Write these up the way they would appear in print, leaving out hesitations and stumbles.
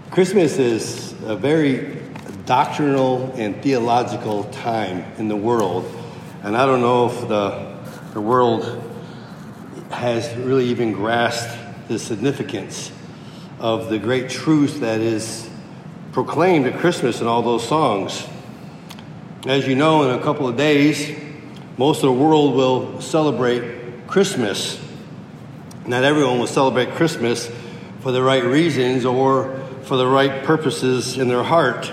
Christmas is a very doctrinal and theological time in the world. And I don't know if the world has really even grasped the significance of the great truth that is proclaimed at Christmas in all those songs. As you know, in a couple of days, most of the world will celebrate Christmas. Not everyone will celebrate Christmas for the right reasons or for the right purposes in their heart.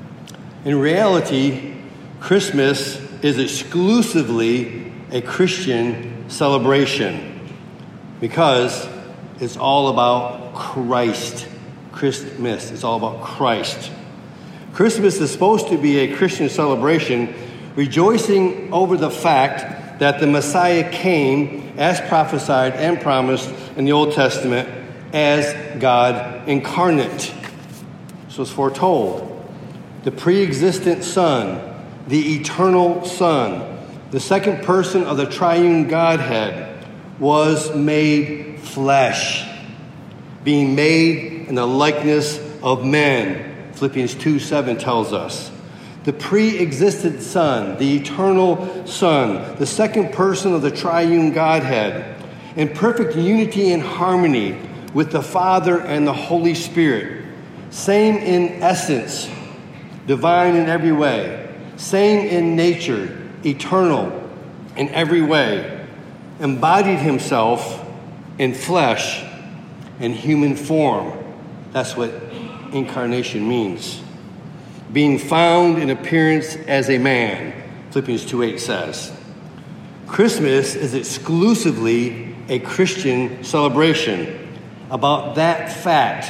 In reality, Christmas is exclusively a Christian celebration because it's all about Christ. Christmas, it's all about Christ. Christmas is supposed to be a Christian celebration, rejoicing over the fact that the Messiah came as prophesied and promised in the Old Testament as God incarnate. So it's foretold. The pre-existent Son, the eternal Son, the second person of the triune Godhead, was made flesh, being made in the likeness of men. Philippians 2:7 tells us. The pre-existent Son, the eternal Son, the second person of the triune Godhead, in perfect unity and harmony with the Father and the Holy Spirit. Same in essence, divine in every way. Same in nature, eternal in every way. Embodied himself in flesh and human form. That's what incarnation means. Being found in appearance as a man, Philippians 2:8 says. Christmas is exclusively a Christian celebration about that fact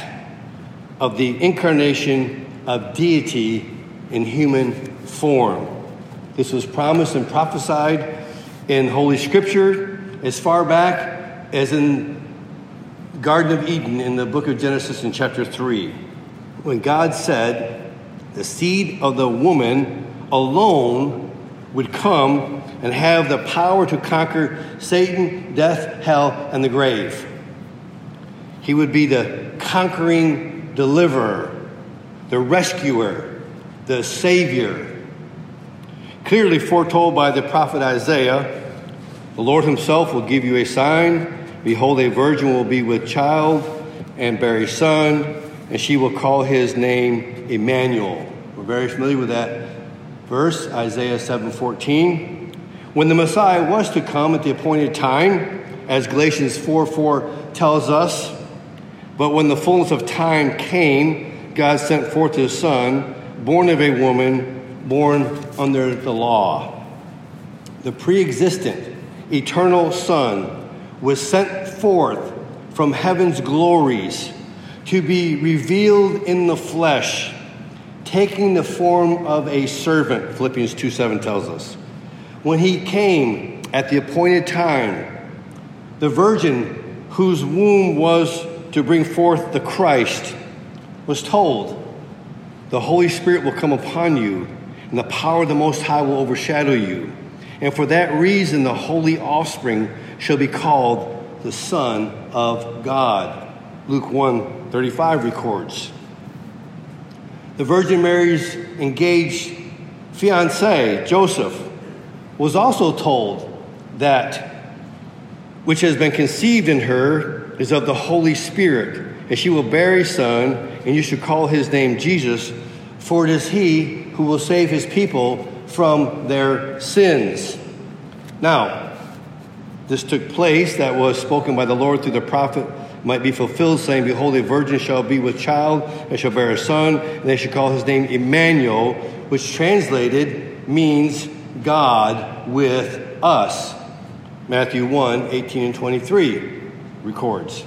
of the incarnation of deity in human form. This was promised and prophesied in Holy Scripture as far back as in Garden of Eden in the book of Genesis in chapter 3, when God said the seed of the woman alone would come and have the power to conquer Satan, death, hell, and the grave. He would be the conquering deliverer, the rescuer, the savior. Clearly foretold by the prophet Isaiah, the Lord himself will give you a sign. Behold, a virgin will be with child and bear a son, and she will call his name Emmanuel. We're very familiar with that verse, Isaiah 7:14. When the Messiah was to come at the appointed time, as Galatians 4:4 tells us, but when the fullness of time came, God sent forth his Son, born of a woman, born under the law. The pre-existent, eternal Son was sent forth from heaven's glories to be revealed in the flesh, taking the form of a servant, Philippians 2:7 tells us. When he came at the appointed time, the virgin whose womb was to bring forth the Christ was told, the Holy Spirit will come upon you, and the power of the Most High will overshadow you. And for that reason, the holy offspring shall be called the Son of God. Luke 1:35 records. The Virgin Mary's engaged fiancé, Joseph, was also told that which has been conceived in her is of the Holy Spirit, and she will bear a son, and you should call his name Jesus, for it is he who will save his people from their sins. Now, this took place that was spoken by the Lord through the prophet might be fulfilled, saying, behold, a virgin shall be with child and shall bear a son, and they shall call his name Emmanuel, which translated means God with us. Matthew 1:18-23 records.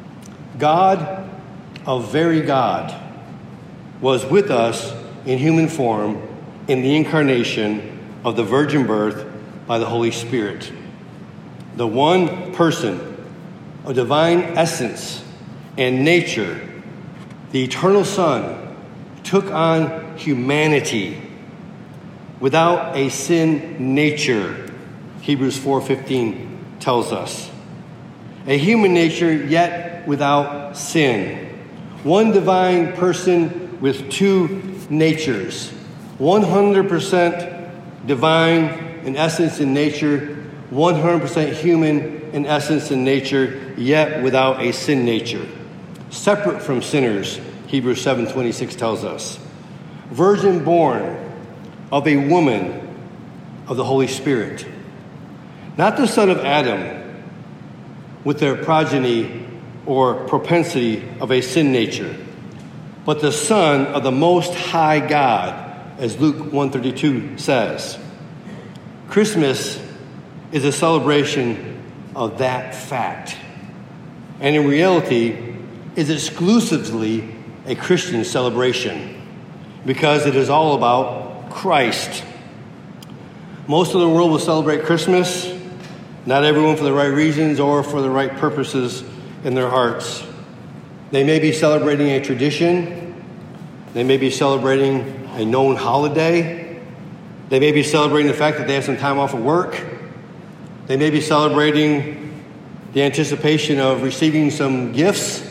God, a very God, was with us in human form in the incarnation of the virgin birth by the Holy Spirit. The one person of divine essence and nature, the eternal Son, took on humanity without a sin nature, Hebrews 4:15 tells us. A human nature yet without sin. One divine person with two natures. 100% divine in essence and nature, 100% human in essence and nature, yet without a sin nature. Separate from sinners, Hebrews 7:26 tells us. Virgin born of a woman of the Holy Spirit. Not the son of Adam with their progeny or propensity of a sin nature, but the Son of the Most High God, as Luke 1:32 says. Christmas is a celebration of that fact, and in reality is exclusively a Christian celebration because it is all about Christ. Most of the world will celebrate Christmas, not everyone for the right reasons or for the right purposes in their hearts. They may be celebrating a tradition. They may be celebrating a known holiday. They may be celebrating the fact that they have some time off of work. They may be celebrating the anticipation of receiving some gifts.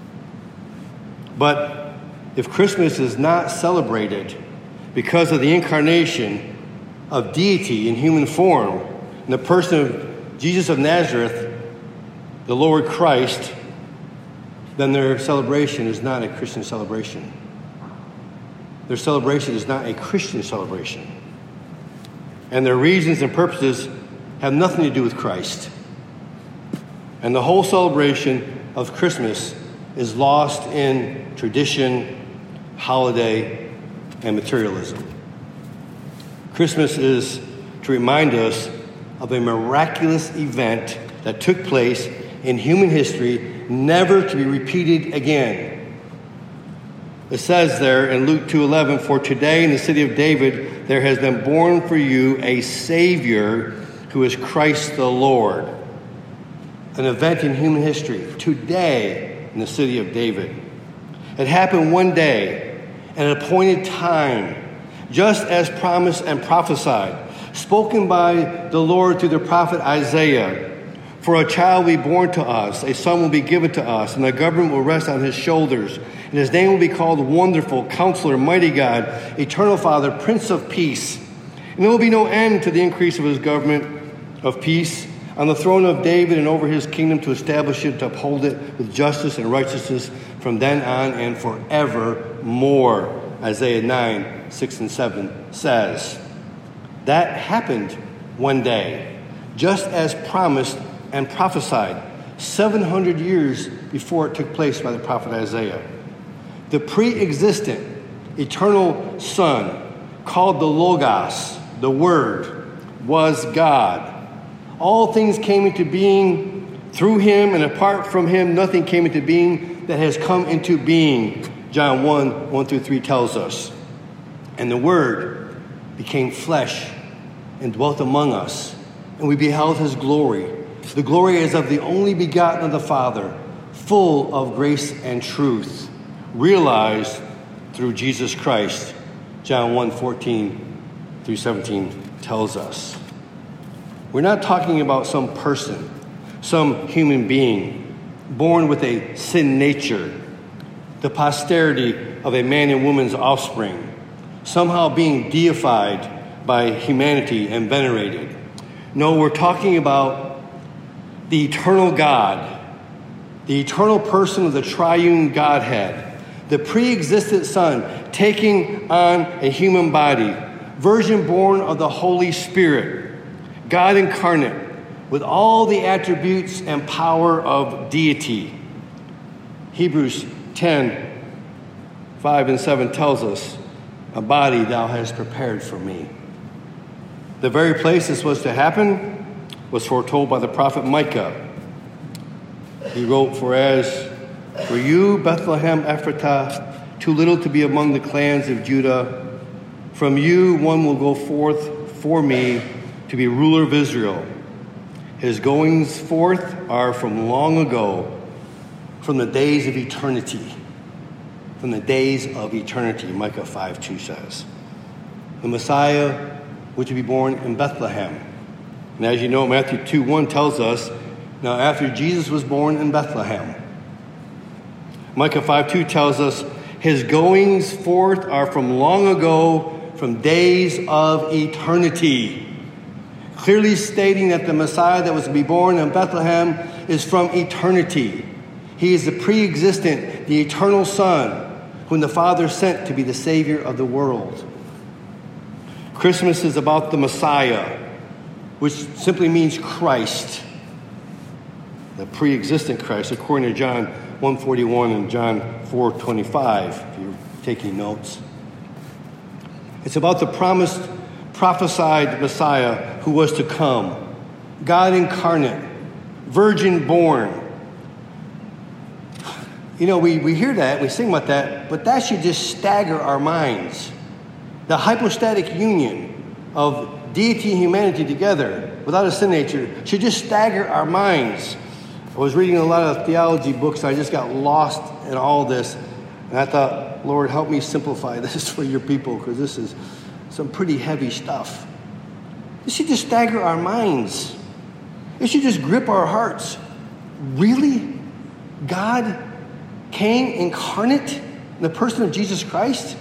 But if Christmas is not celebrated because of the incarnation of deity in human form, in the person of Jesus of Nazareth, the Lord Christ, then their celebration is not a Christian celebration. Their celebration is not a Christian celebration. And their reasons and purposes have nothing to do with Christ. And the whole celebration of Christmas is lost in tradition, holiday, and materialism. Christmas is to remind us of a miraculous event that took place in human history, never to be repeated again. It says there in Luke 2:11, "For today in the city of David there has been born for you a Savior who is Christ the Lord." An event in human history, today in the city of David. It happened one day, at an appointed time, just as promised and prophesied, spoken by the Lord through the prophet Isaiah. "For a child will be born to us, a son will be given to us, and the government will rest on his shoulders. And his name will be called Wonderful, Counselor, Mighty God, Eternal Father, Prince of Peace. And there will be no end to the increase of his government of peace on the throne of David and over his kingdom, to establish it, to uphold it with justice and righteousness from then on and forevermore." Isaiah 9:6-7 says. That happened one day, just as promised and prophesied 700 years before it took place by the prophet Isaiah. The pre-existent, eternal Son, called the Logos, the Word, was God. All things came into being through him, and apart from him, nothing came into being that has come into being. John 1:1-3 tells us. And the Word became flesh and dwelt among us, and we beheld his glory. The glory is of the only begotten of the Father, full of grace and truth, realized through Jesus Christ. John 1:14-17 tells us. We're not talking about some person, some human being, born with a sin nature, the posterity of a man and woman's offspring, somehow being deified by humanity and venerated. No, we're talking about the eternal God, the eternal person of the triune Godhead, the pre-existent Son taking on a human body, virgin born of the Holy Spirit, God incarnate, with all the attributes and power of deity. Hebrews 10:5-7 tells us, "A body thou hast prepared for me." The very place this was to happen was foretold by the prophet Micah. He wrote, "For you, Bethlehem Ephratah, too little to be among the clans of Judah, from you one will go forth for me to be ruler of Israel. His goings forth are from long ago, from the days of eternity." From the days of eternity, Micah 5:2 says. The Messiah was to be born in Bethlehem. And as you know, Matthew 2:1 tells us, now after Jesus was born in Bethlehem, Micah 5:2 tells us, his goings forth are from long ago, from days of eternity. Clearly stating that the Messiah that was to be born in Bethlehem is from eternity. He is the pre-existent, the eternal Son, whom the Father sent to be the Savior of the world. Christmas is about the Messiah, which simply means Christ, the pre-existent Christ, according to John 1:41 and John 4:25, if you're taking notes. It's about the promised, prophesied Messiah who was to come, God incarnate, virgin born. You know, we hear that, we sing about that, but that should just stagger our minds. The hypostatic union of deity and humanity together without a sin nature should just stagger our minds. I was reading a lot of theology books. I just got lost in all this. And I thought, Lord, help me simplify this for your people, because this is some pretty heavy stuff. This should just stagger our minds. It should just grip our hearts. Really? God came incarnate in the person of Jesus Christ?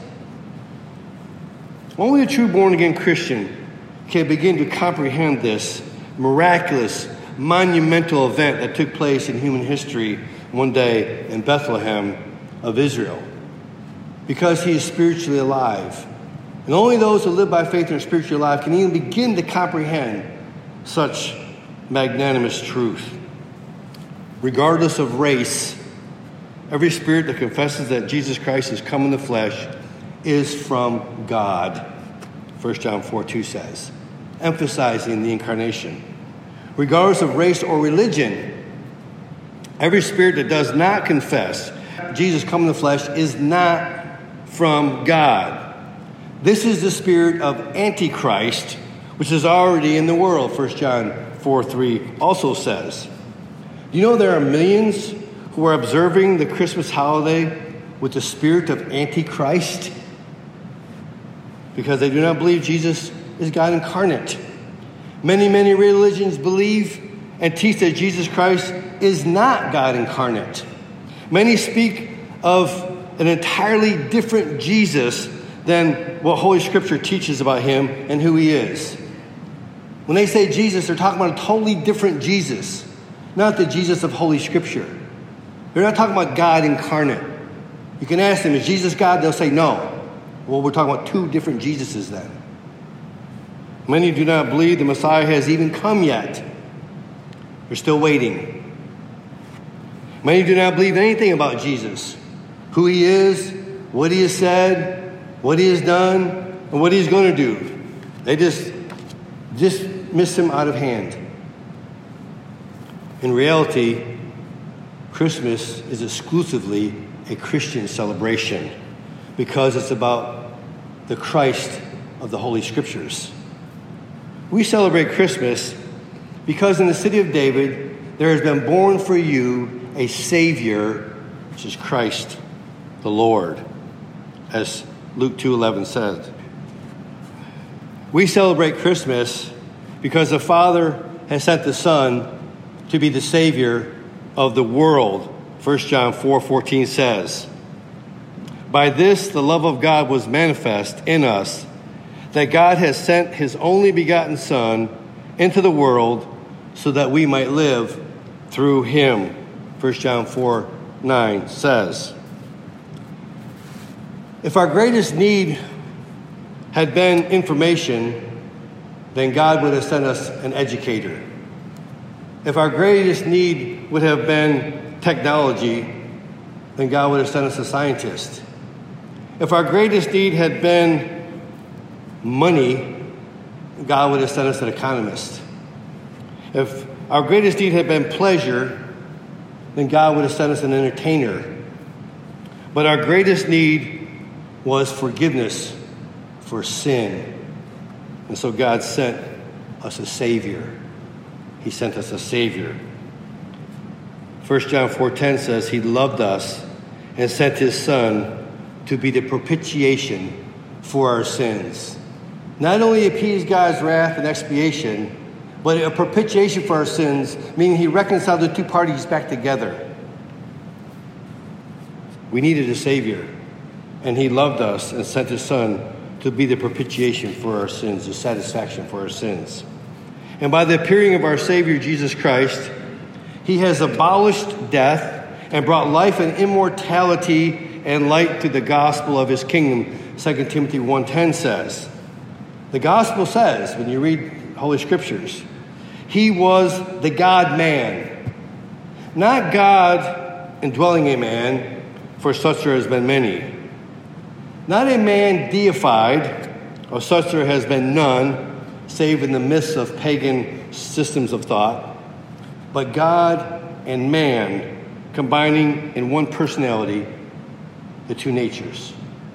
Only a true born-again Christian can begin to comprehend this miraculous, monumental event that took place in human history one day in Bethlehem of Israel, because he is spiritually alive. And only those who live by faith and are spiritually alive can even begin to comprehend such magnanimous truth. Regardless of race, every spirit that confesses that Jesus Christ has come in the flesh is from God, 1 John 4:2 says, emphasizing the incarnation. Regardless of race or religion, every spirit that does not confess Jesus come in the flesh is not from God. This is the spirit of Antichrist, which is already in the world, 1 John 4:3 also says. Do you know there are millions who are observing the Christmas holiday with the spirit of Antichrist? Because they do not believe Jesus is God incarnate. Many religions believe and teach that Jesus Christ is not God incarnate. Many speak of an entirely different Jesus than what Holy Scripture teaches about him and who he is. When they say Jesus, they're talking about a totally different Jesus, not the Jesus of Holy Scripture. They're not talking about God incarnate. You can ask them, is Jesus God? They'll say no. Well, we're talking about two different Jesuses then. Many do not believe the Messiah has even come yet. They're still waiting. Many do not believe anything about Jesus, who he is, what he has said, what he has done, and what he's going to do. They just miss him out of hand. In reality, Christmas is exclusively a Christian celebration because it's about the Christ of the Holy Scriptures. We celebrate Christmas because in the city of David, there has been born for you a Savior, which is Christ the Lord, as Luke 2:11 says. We celebrate Christmas because the Father has sent the Son to be the Savior of the world. 1 John 4:14 says, by this the love of God was manifest in us, that God has sent his only begotten Son into the world so that we might live through him. 1 John 4:9 says. If our greatest need had been information, then God would have sent us an educator. If our greatest need would have been technology, then God would have sent us a scientist. If our greatest need had been money, God would have sent us an economist. If our greatest need had been pleasure, then God would have sent us an entertainer. But our greatest need was forgiveness for sin. And so God sent us a Savior. He sent us a Savior. 1 John 4:10 says he loved us and sent his Son to be the propitiation for our sins. Not only appease God's wrath and expiation, but a propitiation for our sins, meaning he reconciled the two parties back together. We needed a Savior, and he loved us and sent his Son to be the propitiation for our sins, the satisfaction for our sins. And by the appearing of our Savior, Jesus Christ, he has abolished death and brought life and immortality and light to the gospel of his kingdom. 2 Timothy 1:10 says. The gospel says, when you read Holy Scriptures, he was the God-man, not God indwelling a man, for such there has been many. Not a man deified, or such there has been none, save in the midst of pagan systems of thought, but God and man combining in one personality the two natures.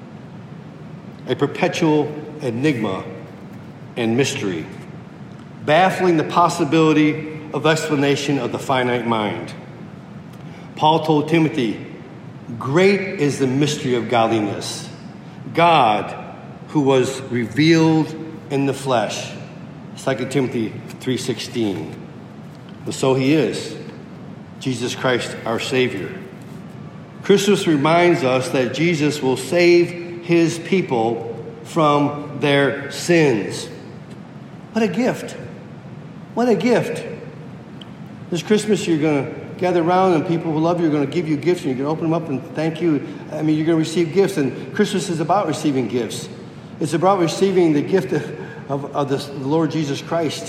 A perpetual enigma and mystery, baffling the possibility of explanation of the finite mind. Paul told Timothy, great is the mystery of godliness. God, who was revealed in the flesh. 2 Timothy 3:16. But so he is, Jesus Christ, our Savior. Christmas reminds us that Jesus will save his people from their sins. What a gift. What a gift. This Christmas, you're going to gather around and people who love you are going to give you gifts and you're going to open them up and thank you. I mean, you're going to receive gifts, and Christmas is about receiving gifts. It's about receiving the gift of the Lord Jesus Christ.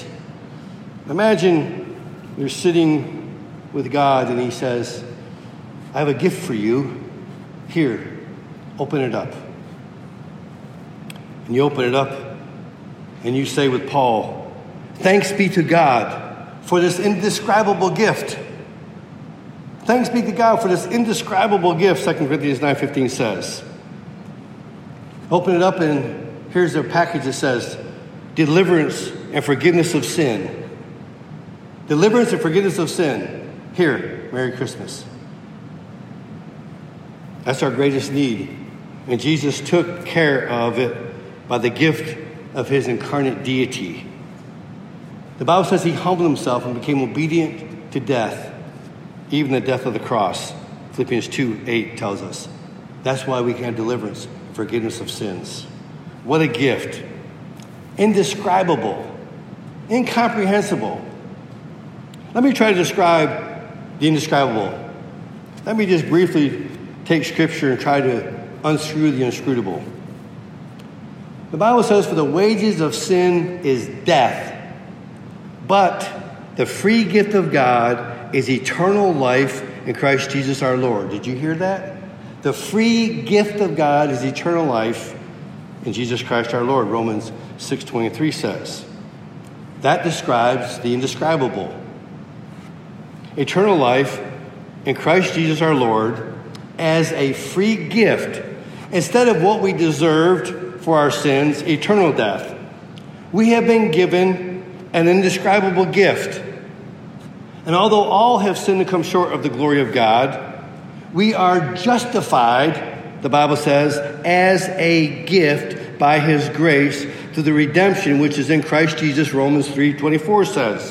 Imagine you're sitting with God and he says, I have a gift for you. Here, open it up. And you open it up and you say with Paul, thanks be to God for this indescribable gift. Thanks be to God for this indescribable gift, 2 Corinthians 9:15 says. Open it up and here's a package that says, deliverance and forgiveness of sin. Deliverance and forgiveness of sin. Here, Merry Christmas. That's our greatest need. And Jesus took care of it by the gift of his incarnate deity. The Bible says he humbled himself and became obedient to death, even the death of the cross. Philippians 2:8 tells us. That's why we can have deliverance, forgiveness of sins. What a gift. Indescribable. Incomprehensible. Let me try to describe the indescribable. Let me just briefly take Scripture and try to unscrew the inscrutable. The Bible says, for the wages of sin is death, but the free gift of God is eternal life in Christ Jesus our Lord. Did you hear that? The free gift of God is eternal life in Jesus Christ our Lord, Romans 6:23 says. That describes the indescribable. Eternal life in Christ Jesus our Lord as a free gift. Instead of what we deserved for our sins, eternal death, we have been given an indescribable gift. And although all have sinned and come short of the glory of God, we are justified, the Bible says, as a gift by his grace through the redemption which is in Christ Jesus, Romans 3:24 says.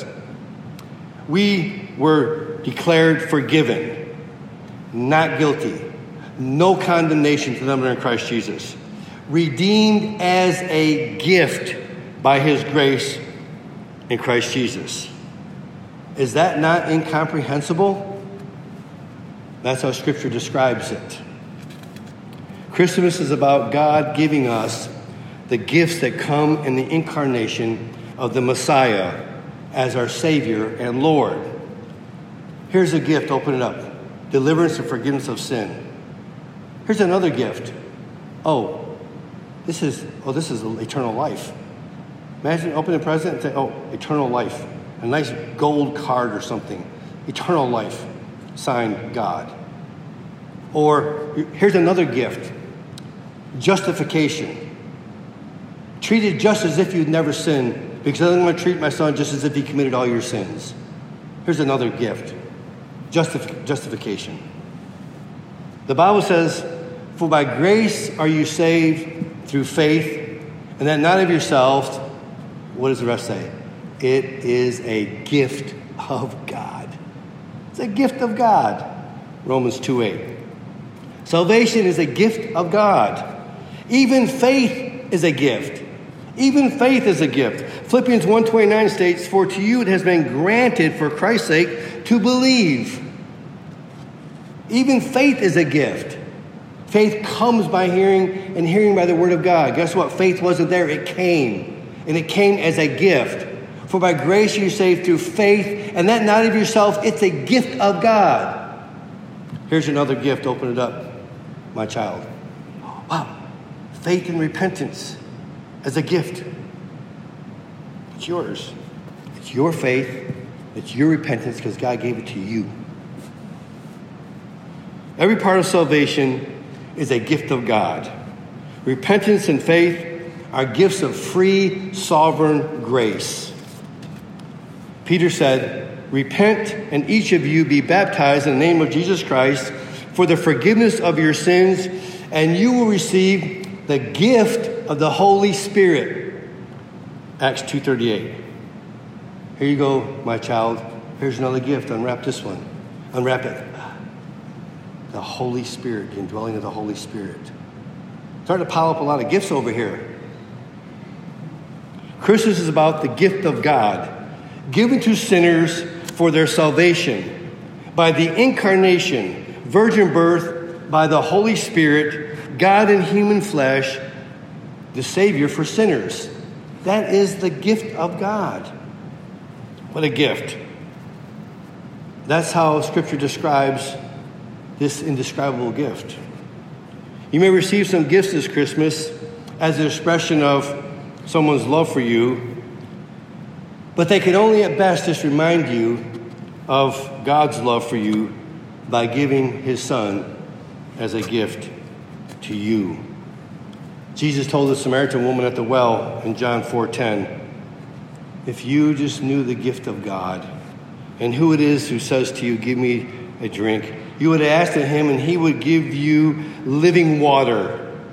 We were declared forgiven, not guilty, no condemnation to them that are in Christ Jesus. Redeemed as a gift by his grace in Christ Jesus. Is that not incomprehensible? That's how Scripture describes it. Christmas is about God giving us the gifts that come in the incarnation of the Messiah as our Savior and Lord. Here's a gift, open it up. Deliverance and forgiveness of sin. Here's another gift. This is eternal life. Imagine opening a present and say, eternal life. A nice gold card or something. Eternal life. Signed, God. Or here's another gift. Justification. Treated just as if you'd never sinned, because I'm going to treat my son just as if he committed all your sins. Here's another gift. Justification. The Bible says, for by grace are you saved through faith, and that not of yourselves. What does the rest say? It is a gift of God. It's a gift of God. Romans 2:8. Salvation is a gift of God. Even faith is a gift. Even faith is a gift. Philippians 1:29 states, "For to you it has been granted for Christ's sake to believe." Even faith is a gift. Faith comes by hearing, and hearing by the word of God. Guess what? Faith wasn't there. It came. And it came as a gift. For by grace you're saved through faith, and that not of yourself. It's a gift of God. Here's another gift. Open it up, my child. Wow. Faith and repentance as a gift. It's yours. It's your faith. It's your repentance because God gave it to you. Every part of salvation is a gift of God. Repentance and faith are gifts of free, sovereign grace. Peter said, "Repent and each of you be baptized in the name of Jesus Christ for the forgiveness of your sins, and you will receive the gift of the Holy Spirit." Acts 2:38. Here you go, my child. Here's another gift. Unwrap this one. Unwrap it. The Holy Spirit, the indwelling of the Holy Spirit. Starting to pile up a lot of gifts over here. Christmas is about the gift of God given to sinners for their salvation by the incarnation, virgin birth, by the Holy Spirit, God in human flesh, the Savior for sinners. That is the gift of God. What a gift. That's how Scripture describes this indescribable gift. You may receive some gifts this Christmas as an expression of someone's love for you, but they can only at best just remind you of God's love for you by giving his Son as a gift to you. Jesus told the Samaritan woman at the well in John 4:10, "If you just knew the gift of God and who it is who says to you, 'Give me a drink,' you would have asked of him and he would give you living water."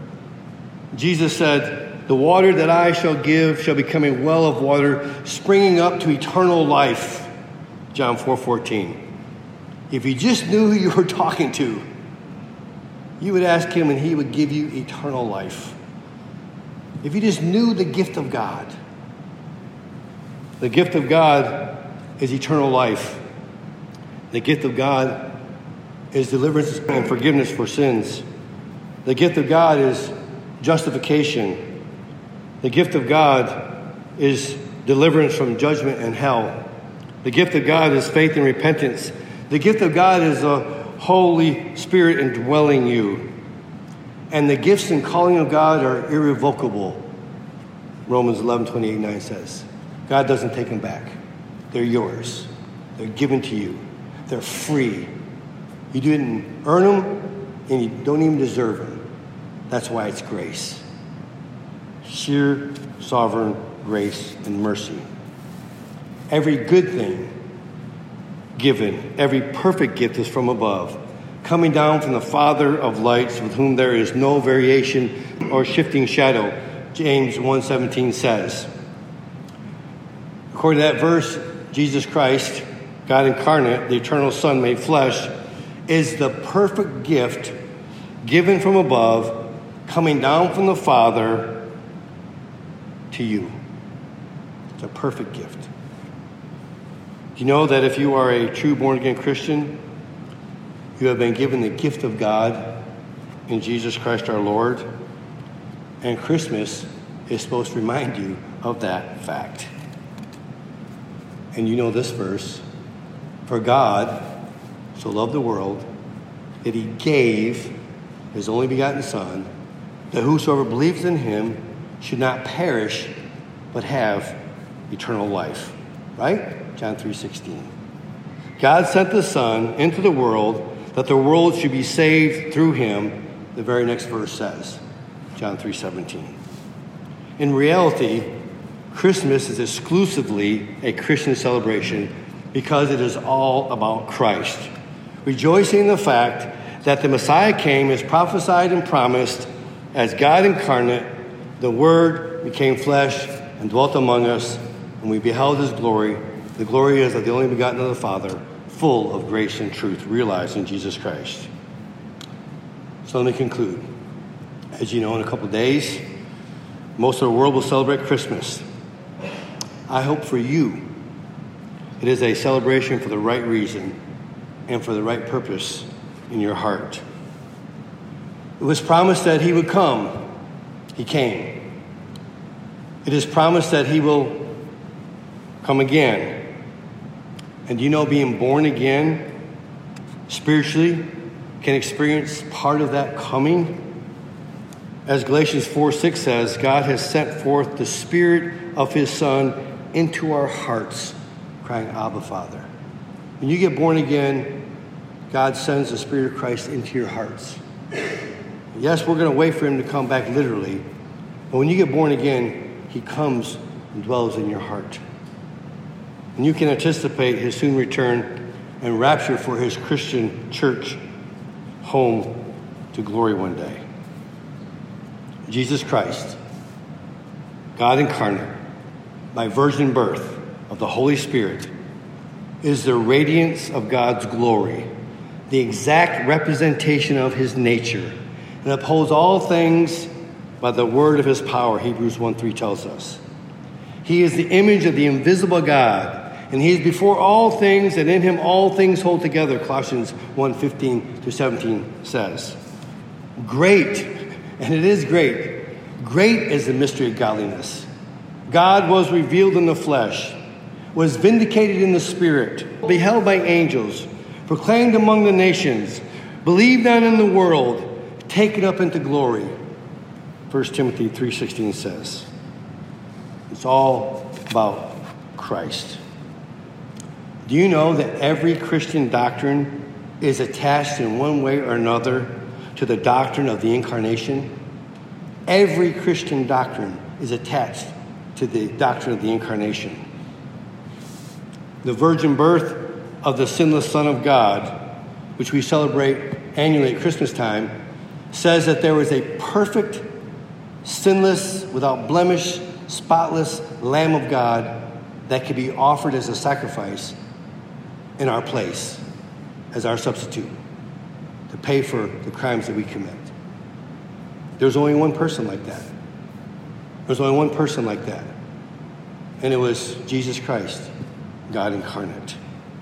Jesus said, "The water that I shall give shall become a well of water springing up to eternal life." John 4:14. If you just knew who you were talking to, you would ask him and he would give you eternal life. If you just knew the gift of God. The gift of God is eternal life. The gift of God is deliverance and forgiveness for sins. The gift of God is justification. The gift of God is deliverance from judgment and hell. The gift of God is faith and repentance. The gift of God is the Holy Spirit indwelling you. And the gifts and calling of God are irrevocable. Romans 11:28-9 says. God doesn't take them back. They're yours. They're given to you. They're free. You didn't earn them, and you don't even deserve them. That's why it's grace. Sheer sovereign grace and mercy. Every good thing given, every perfect gift is from above, coming down from the Father of lights, with whom there is no variation or shifting shadow, James 1:17 says. According to that verse, Jesus Christ, God incarnate, the eternal Son made flesh, is the perfect gift given from above, coming down from the Father to you. It's a perfect gift. Do you know that if you are a true born-again Christian, you have been given the gift of God in Jesus Christ our Lord? And Christmas is supposed to remind you of that fact. And you know this verse, "For God so loved the world that he gave his only begotten Son, that whosoever believes in him should not perish, but have eternal life." Right? John 3:16. God sent the Son into the world that the world should be saved through him, the very next verse says. John 3:17. In reality, Christmas is exclusively a Christian celebration because it is all about Christ. Rejoicing in the fact that the Messiah came as prophesied and promised as God incarnate, the Word became flesh and dwelt among us, and we beheld his glory. The glory is of the only begotten of the Father, full of grace and truth, realized in Jesus Christ. So let me conclude. As you know, in a couple of days, most of the world will celebrate Christmas. I hope for you it is a celebration for the right reason and for the right purpose in your heart. It was promised that he would come. He came. It is promised that he will come again. And you know, being born again spiritually can experience part of that coming. As Galatians 4:6 says, God has sent forth the Spirit of his Son into our hearts, crying, Abba, Father. When you get born again, God sends the Spirit of Christ into your hearts. Yes, we're going to wait for him to come back literally, but when you get born again, he comes and dwells in your heart. And you can anticipate his soon return and rapture for his Christian church home to glory one day. Jesus Christ, God incarnate, by virgin birth of the Holy Spirit, is the radiance of God's glory, the exact representation of his nature, and upholds all things by the word of his power, Hebrews 1:3 tells us. He is the image of the invisible God, and he is before all things, and in him all things hold together, Colossians 1:15-17 says. Great, and it is great, great is the mystery of godliness. God was revealed in the flesh, was vindicated in the spirit, beheld by angels, proclaimed among the nations, believed on in the world, taken up into glory. 1 Timothy 3:16 says. It's all about Christ. Do you know that every Christian doctrine is attached in one way or another to the doctrine of the incarnation? Every Christian doctrine is attached to the doctrine of the incarnation. The virgin birth of the sinless Son of God, which we celebrate annually at Christmas time, says that there was a perfect, sinless, without blemish, spotless Lamb of God that could be offered as a sacrifice in our place, as our substitute, to pay for the crimes that we commit. There's only one person like that. There's only one person like that. And it was Jesus Christ, God incarnate.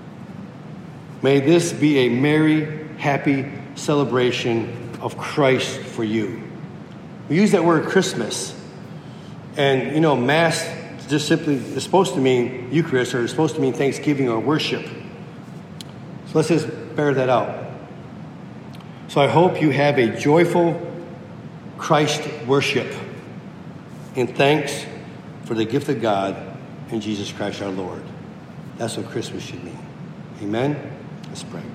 May this be a merry, happy celebration of Christ for you. We use that word Christmas. And, you know, Mass just simply is supposed to mean Eucharist, or it's supposed to mean Thanksgiving or worship. So let's just bear that out. So I hope you have a joyful Christ worship in thanks for the gift of God in Jesus Christ our Lord. That's what Christmas should mean. Amen? Let's pray.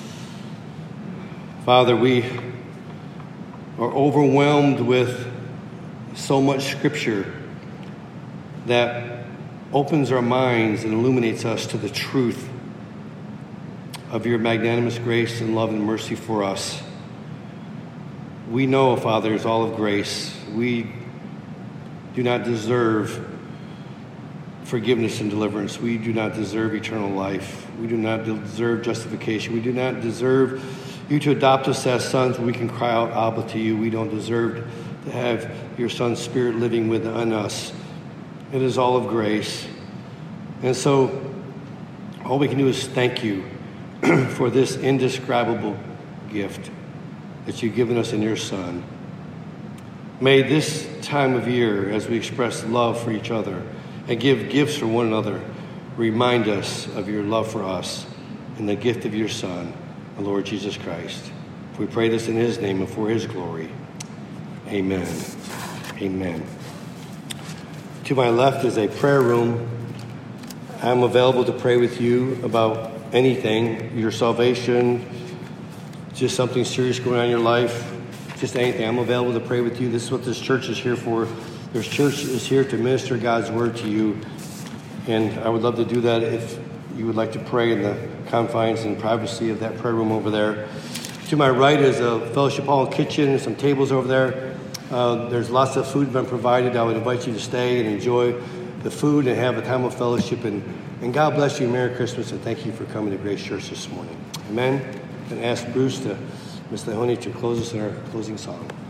Father, we are overwhelmed with so much Scripture that opens our minds and illuminates us to the truth of your magnanimous grace and love and mercy for us. We know, Father, is all of grace. We do not deserve forgiveness and deliverance. We do not deserve eternal life. We do not deserve justification. We do not deserve you to adopt us as sons where we can cry out, Abba, to you. We don't deserve to have your Son's Spirit living within us. It is all of grace. And so all we can do is thank you for this indescribable gift that you've given us in your Son. May this time of year, as we express love for each other and give gifts for one another, remind us of your love for us and the gift of your Son, the Lord Jesus Christ. We pray this in his name and for his glory. Amen. Amen. To my left is a prayer room. I'm available to pray with you about anything, your salvation, just something serious going on in your life, just anything. I'm available to pray with you. This is what this church is here for. This church is here to minister God's word to you. And I would love to do that if you would like to pray in the confines and privacy of that prayer room over there. To my right is a fellowship hall and kitchen and some tables over there. There's lots of food been provided. I would invite you to stay and enjoy the food and have a time of fellowship. And God bless you. Merry Christmas, and thank you for coming to Grace Church this morning. Amen. And ask Bruce to Ms. Leone to close us in our closing song.